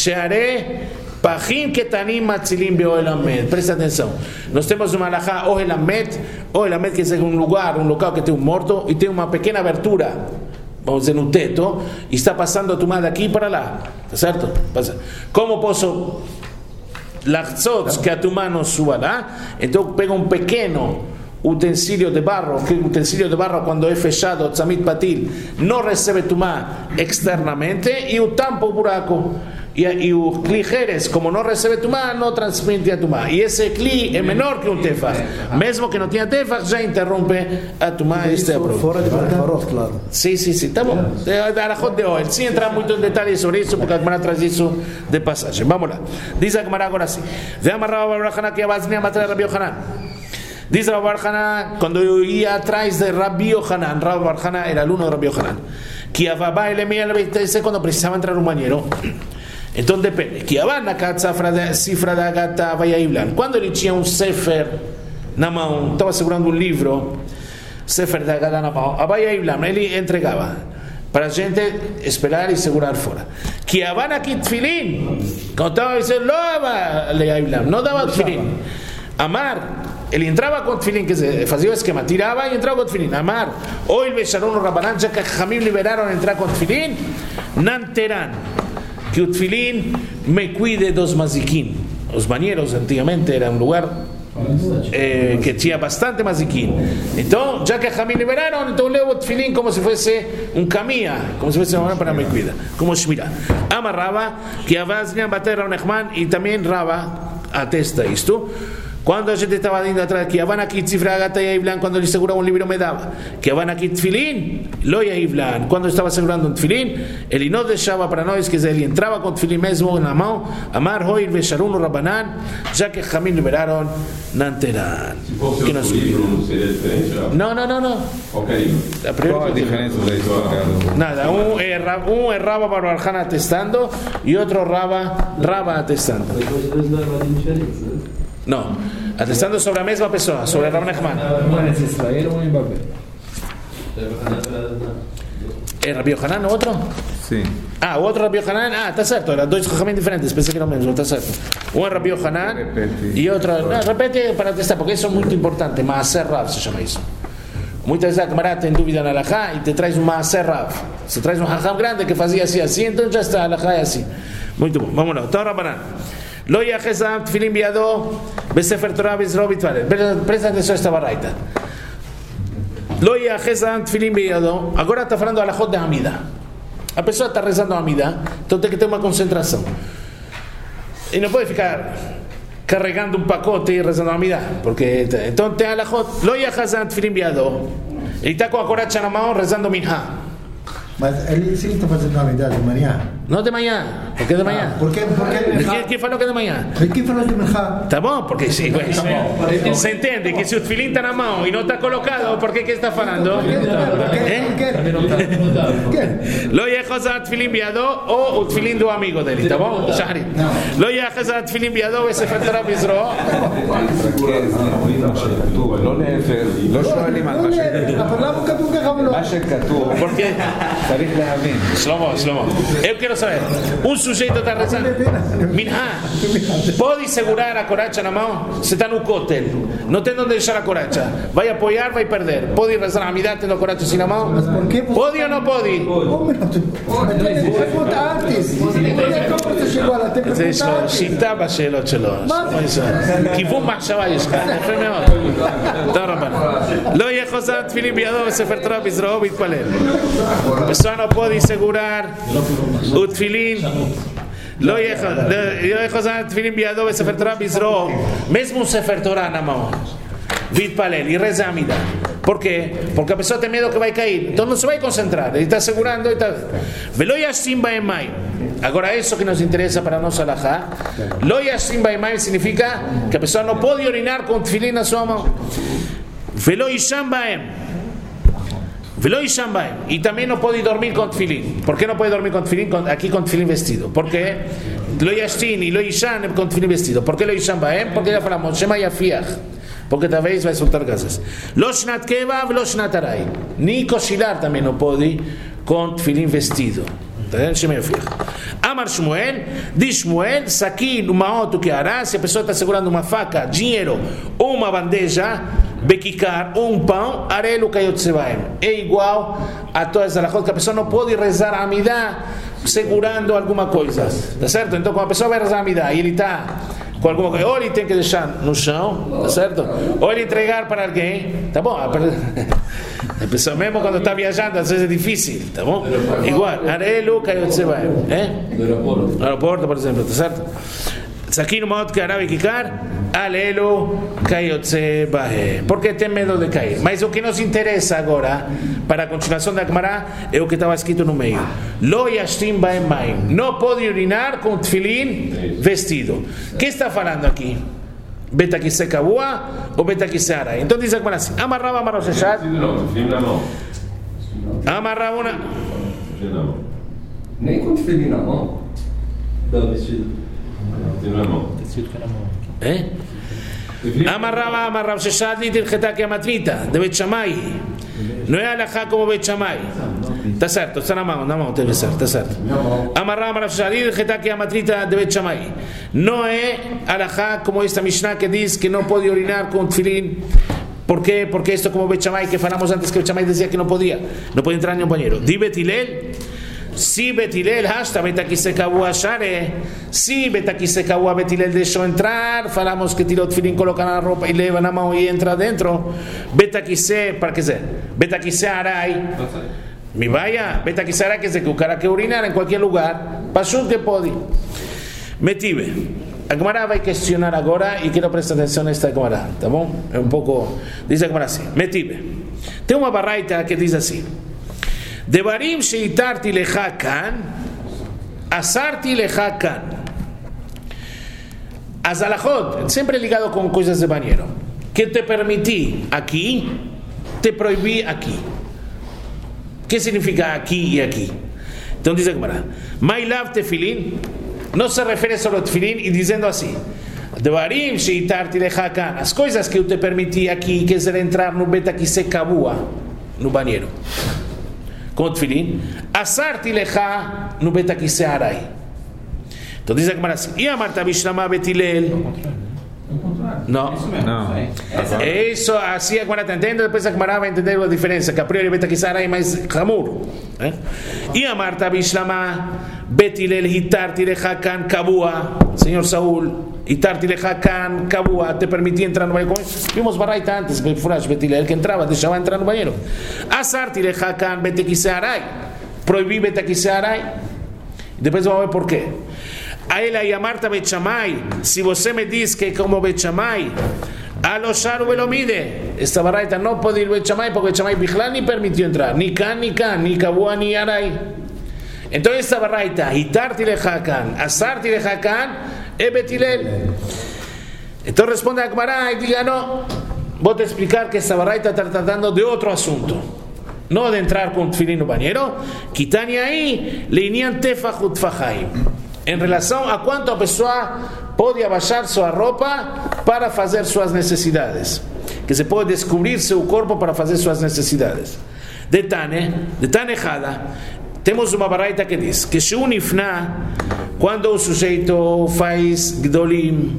Sheare Pachim ketanim matzilim be'oel hamet. Presta atenção. Nós temos uma alahá, oel hamet que é um local que tem um morto e tem uma pequena abertura, vamos dizer, no teto, e está passando a tumá daqui para lá. Tá certo? Como posso lachzot que a tumá não suba lá? Então pega um pequeno utensílio de barro, que o utensílio de barro quando é fechado, tzamit patil, não recebe tumá externamente e o tampa o buraco. E o kli Jerez, como não recebe tumá, não transmite a tumá. E esse kli é menor que um tefach. Mesmo que não tenha tefach, já interrompe a tumá. Este é a prova. Fora de Barbarot, claro. Sim, tá bom. É arajot de oil. Sem entrar muito em detalhes sobre isso, porque a Gemara traz isso de passagem. Vamos lá. Diz a Gemara agora assim. Ve amarrava Rabbi Yochanan que abazinha matar Rabbi Yochanan. Diz Rabbi Yochanan, quando eu ia atrás de Rabbi Yochanan, Rabbi Yochanan era aluno de Rabbi Yochanan, que a babá ele me quando precisava entrar no banheiro. Então depende. Que a na cifra da gata vai a Iblan. Quando ele tinha um sefer na mão, estava segurando um livro, sefer da gata na mão, a vai a Iblan, ele entregava para a gente esperar e segurar fora. Que a na kitfilin, quando estava dizendo, não dava tefilin. Amar, ele entrava com tefilin, quer dizer, fazia o esquema, tirava e entrava com tefilin. Amar, ou ele becharam no Rabanan, já que a Hamim liberaram entrar com tefilin, não terão. Que o tefilin me cuide dos maziquim. Os banheiros antigamente era um lugar que tinha bastante maziquim. Então, já que a Hamim liberaram, então leu o tefilin como se fosse um caminha, como se fosse uma para me cuidar, como Shmira. Amarrava que a vaznia bater Rav Nechman e também Rava atesta isto. Quando a gente estava indo atrás, que Havana aqui tzifra gata e Iblan, quando ele segurava um livro me dava. Que Havana aqui tefilin, lo ia Iblan. Quando estava segurando um tefilin, ele não deixava para nós, que ele entrava com o tefilin mesmo na mão. Amar hoir becharun no Rabanan, já que Hamim liberaram, não terão. Se fosse outro livro, não seria diferente? Não. Qualquer livro. Qual a diferença da história? Nada, um é Rava Barbarjana atestando e outro Rava atestando. Não, atestando sobre a mesma pessoa, sobre Rav Nechman. Um é em Israel ou em Babel? É Rabbi Yochanan, outro? Sim. O outro Rabbi Yochanan, está certo, eram dois Chachamim diferentes, pensei que era o mesmo, está certo. Um é Rabbi Yochanan e outro. Não, repete para testar, porque isso é muito importante. Maaser Rav se chama isso. Muitas vezes a Gemara tem dúvida na Alahá e te traz um Maaser Rav. Se traz um Chacham grande que fazia assim, então já está, a Alahá é assim. Muito bom, vamos lá. Então, Rabanan. Lo yachezam tefilin biado besefer Torah bizro bitvalel. Presta atenção a esta baraita. Lo yachezam tefilin biado. Agora está falando a alajot de Amida. A pessoa está rezando a Amida, então tem que ter uma concentração. E não pode ficar carregando um pacote e rezando a Amida, porque então tem alajot. Lo yachezam tefilin biado. Ele está com a coracha na mão rezando minha. Mas ele sim está fazendo a medida de manhã. Não de manhã, porque é de manhã. Por quê? Quem falou que é de manhã? Quem falou de manhã? Tá bom, porque sim, se entende que se o tefilin está na mão e não está colocado, por que está falando? Lo yachezam tefilin biado ou o tefilin do amigo dele, tá bom? Shahri. Lo yachezam tefilin biado וספר תורה בזרועו. לא להפך, לא שואלים על אבל למה כתוב ככה ולא? מה שכתוב, צריך להבין. Shlomo, eu quero saber, um sujeito está rezando minha, pode segurar a coracha na mão? Você está no cótel, não tem onde deixar a coracha, vai apoiar, vai perder, pode rezar a amidade tendo a coracha assim na mão? Pode ou não pode? יש לו שיטה בשאלות שלו. כיוון מחשבה יש כאן, יפה מאוד. תודה רבה. לא יהיה חוזר תפילין בידו וספר תורה בזרועו ויתפלל. pessoa não pode segurar o tefilin. לא יהיה חוזר תפילין בידו וספר תורה בזרועו. mesmo ספר תורה na mão. Vitpalel y reza amida. ¿Por qué? Porque a pessoa tem medo que vai cair. Então não se vai concentrar. Ele está segurando. Velo yashim ba'emai. Agora isso que nos interessa para nós alajá. Lo yashim ba'emai significa que a pessoa não pode urinar com tefilin na sua mão. Velo yisham ba'em. Velo yisham ba'em. E também não pode dormir com tefilin. ¿Por qué no puede dormir con tefilin? Aquí con tefilin vestido. ¿Por qué? Lo yashim y lo yisham con tefilin vestido. ¿Por qué lo yisham ba'em? Porque ya falamos shema yafiach. Porque talvez vai soltar gases. Lo shnat keva, lo shnat arai. Ni cochilar também não pode com tefilin vestido. Amar Shmuel, diz Shmuel, saquin uma auto que hará, se a pessoa está segurando uma faca, dinheiro ou uma bandeja, bequicar ou um pão, arelu kayotsebaem. É igual a todas as alajot que a pessoa não pode rezar a amidá segurando alguma coisa. Tá certo? Então, quando a pessoa vai rezar a amidá e ele está com alguma coisa, ou ele tem que deixar no chão, tá certo? Ou ele entregar para alguém, tá bom? A pessoa mesmo quando está viajando às vezes é difícil, tá bom? Igual, arelu kayotsebaem, no aeroporto, por exemplo, tá certo? Aqui no modo que hará Kikar, alelu kayotsebaem, porque tem medo de cair. Mas o que nos interessa agora, para a continuação da Gemara, é o que estava escrito no meio. Lo yashtim baem maim, não pode urinar com tefilin vestido. O que está falando aqui? Beta que se kabua ou beta que se ara? Então diz a Gemara assim: amarrava amarrosheshat, amarrava uma. Nem com tefilin na mão. Dá vestido. Amarrava Sheshat dirjeta que amatrita de Bet Shammai. Não é alajá como Bet Shammai. Está certo, está na mão deve ser, está certo. Amarrava Sheshat dirjeta que amatrita de Bet Shammai. Não é alajá como esta Mishnah que diz que não pode urinar com tefilin. ¿Por qué? Porque esto como Bet Shammai que falamos antes que Bet Shammai decía que no podía entrar ni un bañero. Di Bet Hillel. Si Bet Hillel hasta Betakisekawa Share, si Betakisekawa Bet Hillel deixou entrar, falamos que tirou tefilin, coloca na roupa e leva na mão e entra dentro. Betakise, para que dizer? Betakise Arai. Mi vaya, Betakise Arai quer dizer que o cara quer urinar em qualquer lugar, passou que pode. Metive. A Gemara vai questionar agora e quero prestar atenção nesta Gemara, tá bom? É um pouco. Diz a Gemara assim: Metive. Tem uma baraita que diz assim. Devarim sheitarti lecha kan, asarti lecha kan. As alajot, sempre ligado com coisas de banheiro. Que te permiti aqui, te proibi aqui. O que significa aqui e aqui? Então diz a Gemara: My love tefilin, não se refere só ao tefilin e dizendo assim: Devarim sheitarti lecha kan, as coisas que eu te permiti aqui, que é entrar no betakise kabua, no banheiro. Com tefilin, asarti lecha no betakise arai. Então diz a Gemara assim: e a Marta Bishlama Bet Hillel. No. No. Eso así Agmará está entendiendo, después Agmará va a entender la diferencia, que a priori Beta Kisara es más jamur. Y a Marta Bishlama, Betilel Hitarti Lejakan Kabua, señor Saúl, Hitarti Lejakan Kabua, te permití entrar en el bañero. Vimos Baraita antes, Betilel, que entraba, te llevaba a entrar en el bañero. Asarti Lejakan Beta Kisaray, prohibí Beta Kisaray. Después vamos a ver por qué. A él y a Marta Bechamay, si vos me dices que como Bechamay, a los Sharu lo mide, esta baraita no puede ir Bechamay porque Bechamay Bijlan ni permitió entrar, ni Kabua, ni Aray. Entonces esta baraita, Hitarti Lejakan, Asarti Lejakan, es Betilel. Entonces responde a Agmará y diga: no, voy a explicar que esta baraita está tratando de otro asunto. No de entrar con tefilín o bañero, Kitani ahí, leinian tefajut fajaim. En relación a cuánto a pessoa pode abaixar sua roupa para fazer suas necessidades, que se pode descobrir seu corpo para fazer suas necessidades. De Tanejada, temos uma baraita que diz que se unifna, quando o sujeito faz gdolim,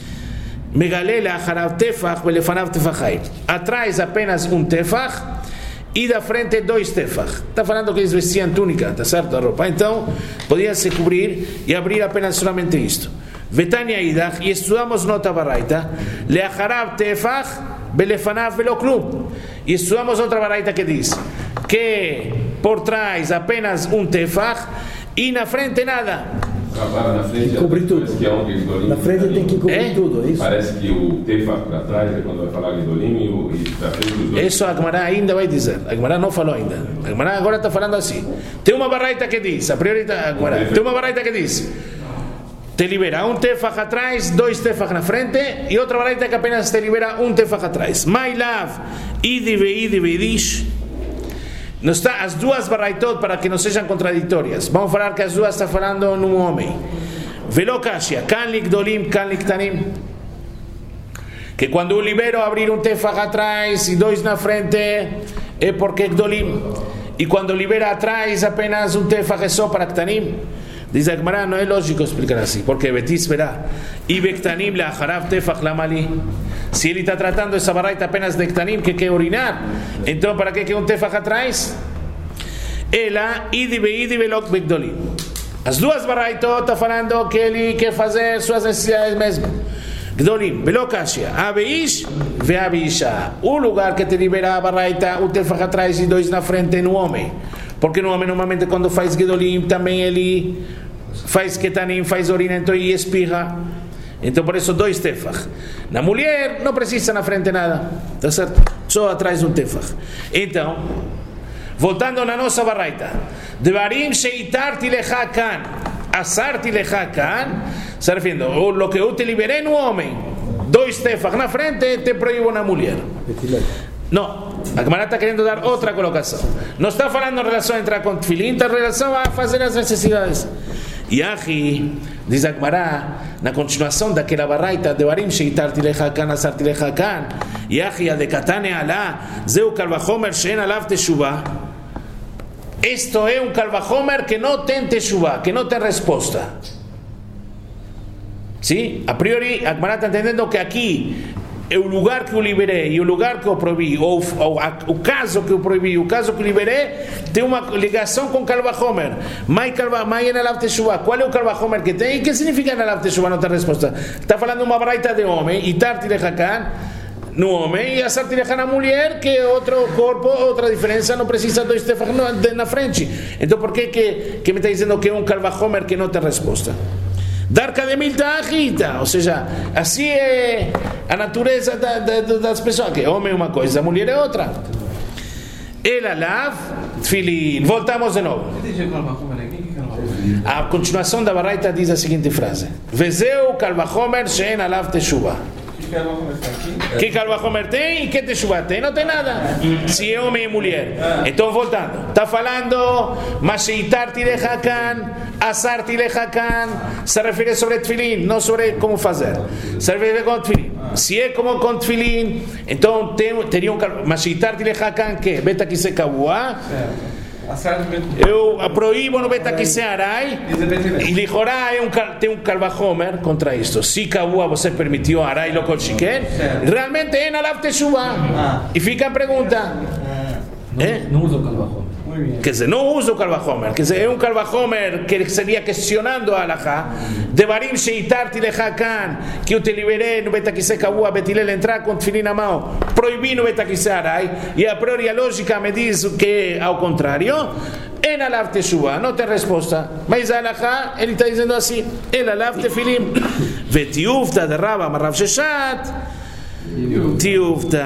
megalela harav tefach belefanav tefachai, atrás apenas tefach e da frente 2 tefach. Está falando que eles vestiam túnica, tá certo, a roupa. Então, podiam se cobrir e abrir apenas solamente isto. Vetania idach, e estudamos nota baraita, leacharav tefach belefanav veloklub. E estudamos outra baraita que diz que por trás apenas tefach e na frente nada. Na frente, cobrir tudo. Na frente tem que cobrir tudo, é isso? Parece que o tefach para trás é quando vai falar Gedolim e para frente os dois. Isso a Agmará ainda vai dizer. A Agmará não falou ainda. A Agmará agora está falando assim. Tem uma baraita que diz, a prioridade Agmará, tem uma baraita que diz: te libera tefach atrás, 2 tefach na frente, e outra baraita que apenas te libera tefach atrás. My love, idi veidish. Não está as duas baraitot para que não sejam contraditórias. Vamos falar que as duas estão falando num homem. Velokashia, kan likdolim, kan liktanim. Que quando eu libero abrir tefach atrás e 2 na frente, é porque é gdolim. E quando libera atrás apenas tefach é só para ktanim. Diz a Gemara, não é lógico explicar assim, porque Betis verá. E bektanim leacharav tefach lamali. Se ele está tratando essa baraita apenas de ktanim, que quer urinar, então para que tefach atrás? Ela, idi velok bekdolim. As duas baraitot está falando que ele quer fazer suas necessidades mesmo. Gdolim, velokashia, abeish ve abeisha. O lugar que te libera a baraita, tefach atrás e 2 na frente no homem. Porque no homem normalmente quando faz Gedolim também ele faz ketanim, faz urina, então e espirra. Então por isso 2 tefach. Na mulher não precisa na frente nada, tá certo? Só atrás tefach. Então, voltando na nossa baraita, devarim sheitarti lecha kan, asarti lecha kan, se referindo, o que eu te liberei no homem, 2 tefach na frente, te proíbo na mulher. No, a Gemara está queriendo dar otra colocación. No está falando en relación a entrar con tefilín, está en relación a hacer las necesidades. Y aquí, dice a Gemara, na continuación daquela baraita de Barim sheitarti lecha kan, asarti lecha kan, y aquí a de katane alá, zeu kalvachomer she'en alav teshuvah. Esto es un kalvachomer que no tem teshuvah, que no tem respuesta. ¿Sí? A priori, a Gemara está entendiendo que aquí o lugar que eu liberei e o lugar que eu proibi, ou o caso que eu proibi, o caso que eu liberei, tem uma ligação com Kalvachomer. Mai na Lav Teshuvah. Qual é o Kalvachomer que tem? E que significa na Lav Teshuvah? Não tem resposta. Está falando uma baraita de homem, e Tarti Lechakan no homem, e a Sarti Lechakan na mulher, que é outro corpo, outra diferença, não precisa 2 tefach na frente. Então por que me está dizendo que é um Kalvachomer que não tem resposta? Darca de milta agita, ou seja, assim é a natureza das pessoas, que homem é uma coisa, a mulher é outra. Ela lav, tefilin. Voltamos de novo. A continuação da baraita diz a seguinte frase: Vezeu kalvachomer she'en alav teshuvah. Que Kalvachomer tem e que Teshuvah tem? Não tem nada. Se é homem e mulher. Então voltando, está falando Masheitarti lechakan, asarti lechakan, se refere sobre tefilin, não sobre como fazer. Se refere com tefilin. Se é como com tefilin, então teria Masheitarti lechakan que beta que se kabua. Eu proíbo no Betakise Arai e Lijorá tem Kalvahomer contra isto. Se Kavua você permitiu Arai lo Kol Shiken, realmente é na Lav Teshuvah. E fica a pergunta: não usa o Kalvahomer. Quer dizer, não usa o Kalvahomer. Quer dizer, é Kalvahomer que seria questionando a Alahá. Devarim sheitarti lecha kan, que eu te liberei no Betakise Kavua, Betilel entrar com tefilin na mão, proibi no Betakise Arai, e a priori a lógica me diz que é ao contrário. É na Lav Teshuvah, não tem resposta. Mas a Alahá, ele está dizendo assim: é na Lav Tefilim. Vetiufta de Rava Marav Sheshat, Tiufta.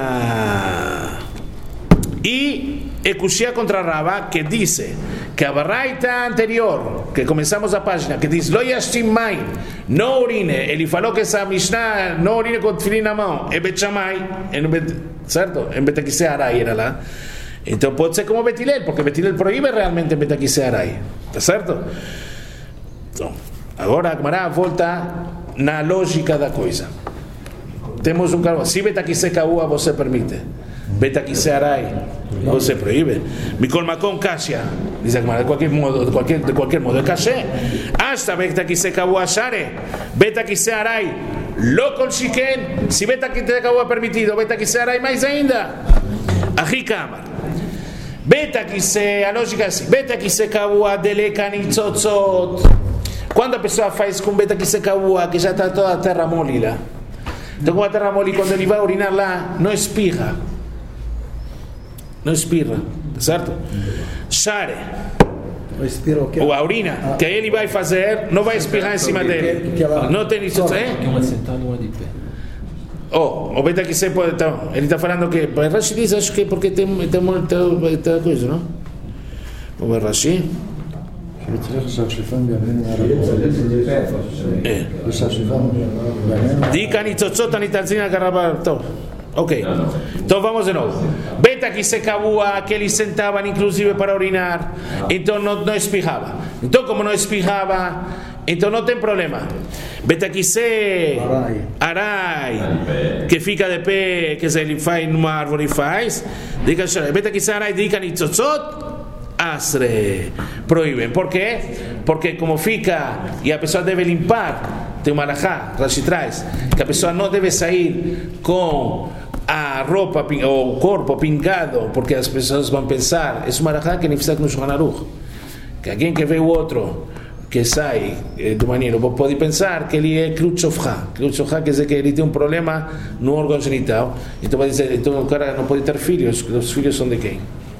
E Ekushia contra Rava, que dice que a baraita anterior, que comenzamos a página, que diz Lo yashtim maim, não urine, ele falou que essa Mishnah não urine com tefilin na mão, é Bet Shammai, certo? Em Betakise Arai era lá. Então pode ser como Betilel, porque Betilel proíbe realmente em Betakise Arai, tá certo? Então, agora a Gemara volta na lógica da coisa. Temos cargo, se Betakise Kavua você permite, Betakise Arai você proíbe. Mikol Makom Kashia, diz a Gemara, de qualquer modo é Kashé. Hasta Betakise Kavua Share, Betakise Arai lo Kol Shiken, se Betakise Kavua permitido, Betakise Arai mais ainda. Ahi Kamar. Betakise, a lógica é assim: Betakise Kavua deleka nitzotzot. Quando a pessoa faz com Betakise Kavua, que já está toda a terra mole lá, então com a terra mole, quando ele vai urinar lá, não espirra, certo? Share, ou a urina que ele vai fazer, não vai espirrar em cima dele, não tem isso, Uma sentada, uma de pé. o Betakise pode, então, ele está falando que Rashi diz, acho que é porque tem muita coisa, não? Vamos ver Rashi. Dica nitzotzot anitzina garaba. Ok, então vamos de novo. Betakise Kavua, que eles sentavam inclusive para urinar, então não espirrava. Então como não espirrava, então não tem problema. Betakise Arai, que fica de pé, que se ele faz numa árvore faz. Betakise Arai, dica nitzotzot Asre, proíben. ¿Por quê? Porque como fica e a pessoa deve limpar, tem uma alahá, Rashi traz, que a pessoa não deve sair com a roupa ou o corpo pingado, porque as pessoas vão pensar, é uma alahá que nem precisa no Shulchan Aruch, que alguém que vê o outro que sai do banheiro pode pensar que ele é Krut Shofcha. Krut Shofcha quer dizer que ele tem um problema no órgão genital, então vai dizer, então o cara não pode ter filhos, os filhos são de quem?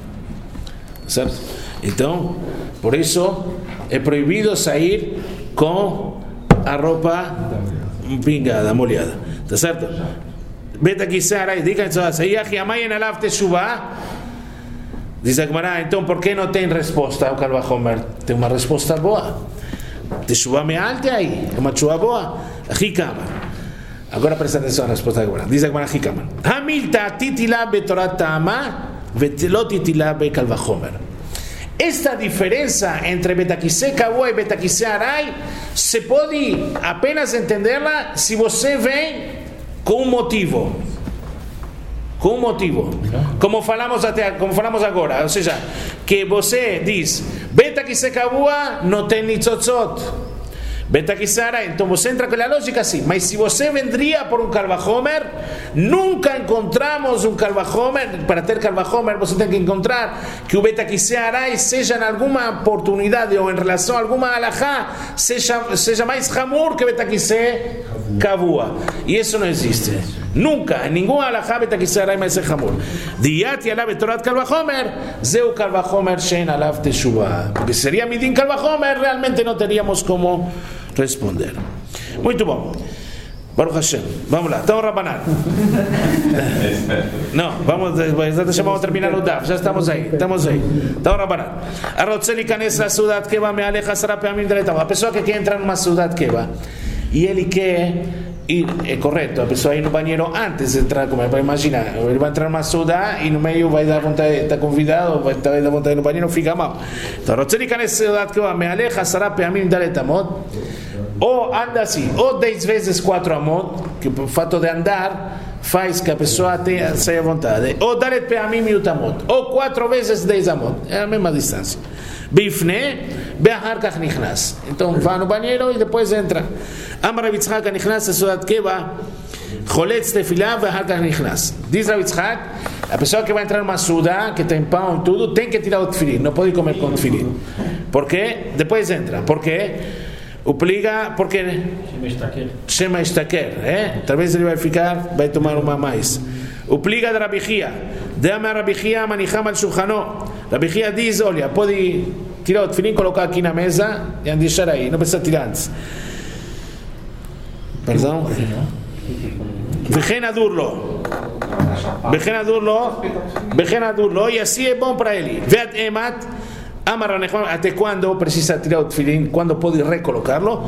Certo? Então, por isso é proibido sair com a roupa pingada, molhada, tá certo? Betakise Arai, dica aí a Hiamai na Lav Teshuvah. Diz a Gemara, então por que não tem resposta ao Kalvahomer? Tem uma resposta boa. Teshuvah me alte aí, é uma teshuvah boa. Hikama. Agora presta atenção à resposta da Gemara. Diz a Gemara Hikama. Hamilta titila betorat ta'ama vetelot titila be Kalvahomer. Esta diferença entre Betakise Kavua e Betakise Arai se pode apenas entendê-la se você vem com um motivo. Com um motivo. Como falamos agora. Ou seja, que você diz Betakise Kavua não tem nitzotzot, Betakise Arai, então você entra com a lógica assim. Mas se você vendria por um Kalvahomer, nunca encontramos um Kalvahomer. Para ter Kalvahomer você tem que encontrar que o Betakise Arai seja em alguma oportunidade ou em relação a alguma alahá seja mais hamur que Betakise Kavua. E isso não existe. Nunca, em nenhuma alahá Betakise Arai mais hamur. Diat yalav betorat Kalvahomer, zeu Kalvahomer shein alav teshuvah. Porque seria midin Kalvahomer, realmente não teríamos como responder. Muito bom. Baruch Hashem. Vamos lá. Estamos Rabanan. Não, vamos terminar o DAF. Já estamos aí. Estamos Rabanan. Arotze likanes la Sudat Keva me'alech 10 פעמים דלת. A pessoa que quer entrar numa Sudat Keva e ele quer ir, é correto, a pessoa ir no banheiro antes de entrar, como imagina, ele vai entrar numa Sudat e no meio vai dar vontade, está convidado, vai dar vontade ir no banheiro, fica mal. Então, Arotze likanes la Sudat Keva me'alech 10 פעמים דלת amot. Ou anda assim, ou 10 vezes 4 amot, que o fato de andar faz que a pessoa saia à vontade. Ou dalet pe'amim yutamot, ou 4 vezes 10 amot, é a mesma distância. Bifne, be'ahar kach nichnas. Então vai no banheiro e depois entra. Amar Rav Yitzchak nichnas Seudat Keva, choletz tefilá be'ahar kach nichnas. Diz Rav Yitzchak, a pessoa que vai entrar numa suda, que tem pão e tudo, tem que tirar o tefilin, não pode comer com tefilin. Por quê? Depois entra. Por quê? Obriga, porque Shema Ishtaker, talvez ele vai tomar uma mais. Obriga da Rabi Chia, dama Rabi Chia manicham al shulchano. Rabi Chia diz, olha, pode tirar o tefilin, colocar aqui na mesa e deixar aí, não precisa tirar antes. Perdão? Vehen adurlo, e assim é bom para ele. Veat emat. Até quando precisa tirar o tefilin? Quando pode recolocarlo?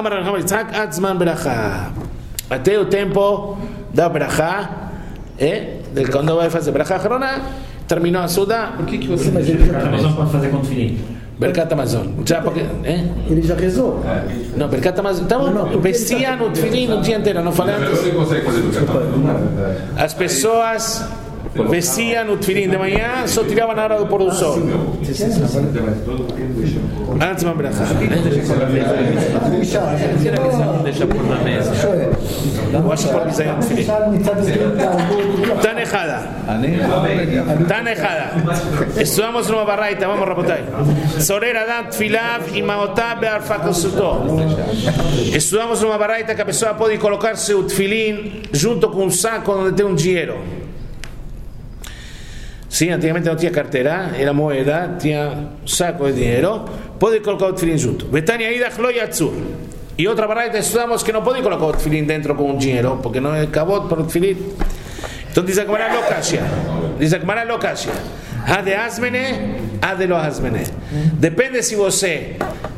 Até o tempo da brachá, quando vai fazer brachá acharona, terminou a suda. Por que você Amazon pode fazer com tefilin? Berkat Amazon. Já porque, Ele já rezou. Não, Berkat Amazon. Tá bom, vestia no tefilin o dia inteiro, não falei antes. Você consegue fazer Berkat Amazon? As pessoas vestiam o tefilin de manhã, só tiravam na hora do pôr do sol. Antes de uma brachá. Deixa por na mesa. Eu acho que pode dizer o tefilin. Tan errada. Estudamos numa baraita, vamos rabotai. Sorer Adam tfilav imaotav be'arfakosuto. Estudamos numa baraita que a pessoa pode colocar seu tefilin junto com um saco onde tem dinheiro. Sim, antigamente não tinha carteira, era moeda, tinha saco de dinheiro, pode colocar o tefilin junto. Betania idach lo yatzur. E outra baraita estudamos que não pode colocar o tefilin dentro com o dinheiro, porque não é cabot para o tefilin. Então diz a Gemara lo kashia. Ade asmene, ade lo asmene. Depende se você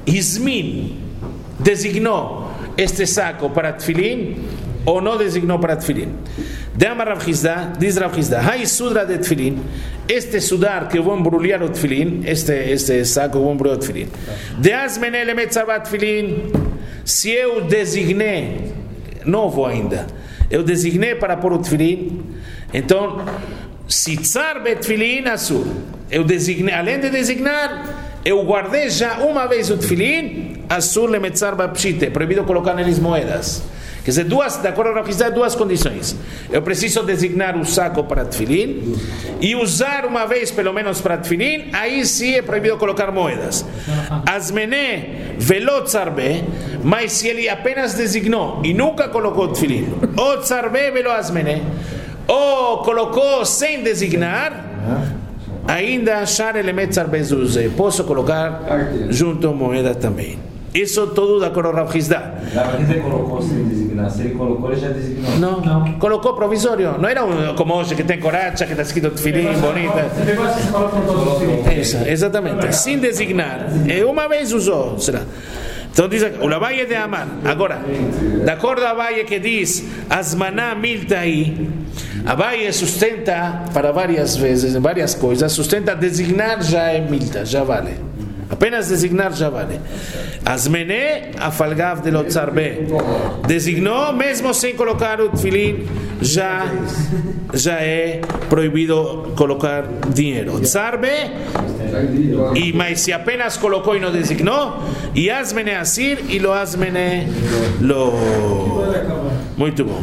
designou este saco para tefilin ou não designou para tefilin. Diz Rav Chisda, hai sudra de tefilin, este sudar que eu vou embrulhar o tefilin, este saco eu vou embrulhar o tefilin. De asmene lemetzavat tefilin, se eu designei, novo ainda, eu designei para pôr o tefilin, então, se tzar bet tefilin asur, eu designei, além de designar, eu guardei já uma vez o tefilin, asur lemetzar bapshite, proibido colocar neles moedas. Quer dizer, de acordo com a Rav, duas condições. Eu preciso designar o saco para tefilin e usar uma vez pelo menos para tefilin, aí sim é proibido colocar moedas. Asmene velot tzarbe, mas se ele apenas designou e nunca colocou tefilin, ou tzarbe velo asmene, ou colocou sem designar, ainda achar elementos tzarbe zuzé, posso colocar junto moeda também. Isso tudo de acordo com Rav Chisda. Ele colocou sem designar. Se ele colocou, ele já designou. Não. Colocou provisório. Não era como hoje que tem coracha, que está escrito tefilin, bonita. Isso, exatamente. Sem designar. Uma vez usou. Será? Então diz o Abaye de Amar. Agora, de acordo com Abaye que diz Asmaná miltai, Abaye sustenta para várias vezes, várias coisas, sustenta designar já é milta, já vale. Apenas designar já vale. Asmene afalgav de lotzarbe. Designou, mesmo sem colocar o tefilin, já é proibido colocar dinheiro. Tzarbe, mas se apenas colocou e não designou, e asmene asir e lo asmene lo. Muito bom.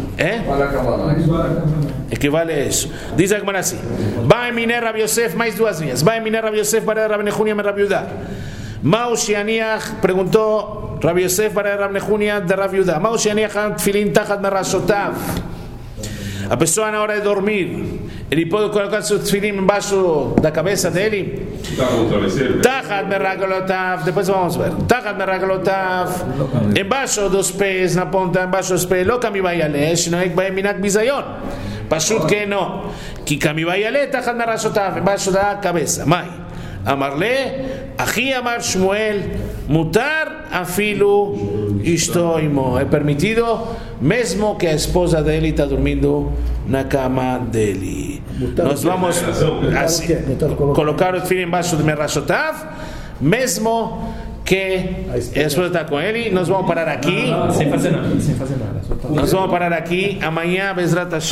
Equivale a isso. Diz a Gemara assim: vai miner Rav Yosef, mais duas linhas. Vai miner Rav Yosef para Rav Nehunia Rav Yudá. Mao Shianiach perguntou Rav Yosef para Rav Nehunia de Rav Yudá. Mao Shianiach tefilin tachat merashotav. A pessoa na hora de dormir, ele pode colocar seu tefilin embaixo da cabeça dele? Tachat meraglotav. Depois vamos ver. Tachat meraglotav. Embaixo dos pés, na ponta, embaixo dos pés. Lo kami vayalesh, não é que vai minak bizayon. Pashut que não. Que kami vayale tachat merashotav, embaixo da cabeça. Mai. Amarle, Ahi Amar Shmuel, mutar afilu isto imo. É permitido, mesmo que a esposa dele está dormindo na cama dele. Nós vamos assim, colocar o tefilin embaixo de Merashotav, mesmo que a esposa está com ele. Nós vamos parar aqui. Sem fazer nada. Nós vamos parar aqui. Amanhã, Bezrat Hashem.